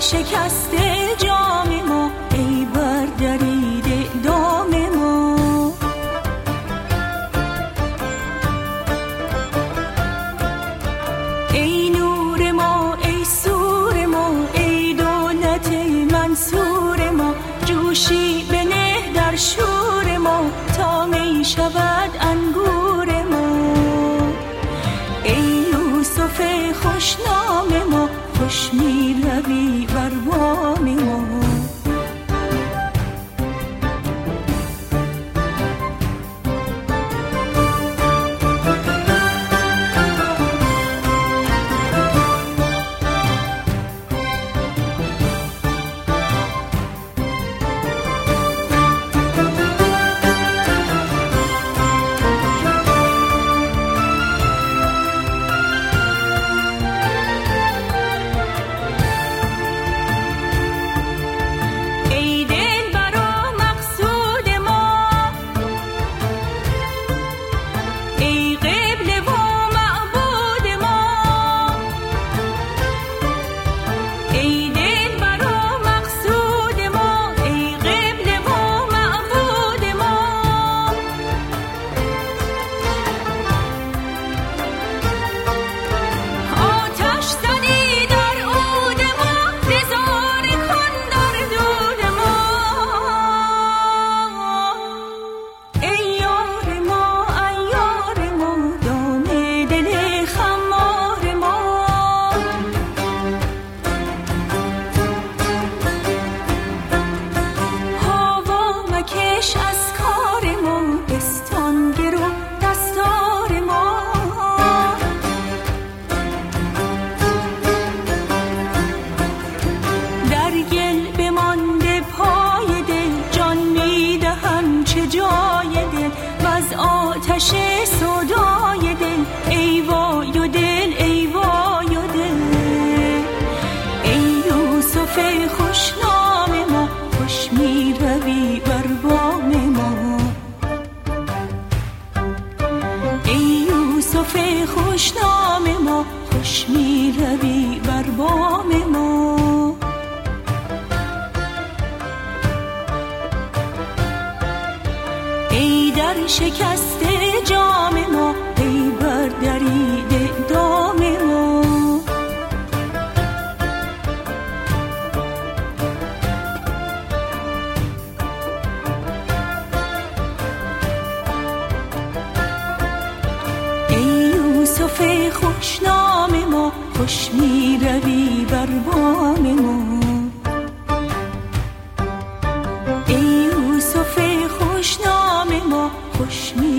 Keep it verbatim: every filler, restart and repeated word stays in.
شکسته جام ما، ای بردریده دام ما. ای نور ما، ای سور ما، ای دولت منصور ما، جوشی بنه در شور ما تا می شود انگور ما. ای یوسف خوشنام ما، خوش می روی بر بام ما. آتش سودای دل، ای وای و دل، ای وای و دل. ای یوسف خوشنام ما، خوش می روی بر بام ما. ای یوسف خوشنام ما، خوش می روی بر بام ما. ای در شکسته جام ما، ای بردریده دام ما. ای یوسف خوشنام ما، خوش می روی بر بام ما. ای یوسف خوشنام ما، خوش می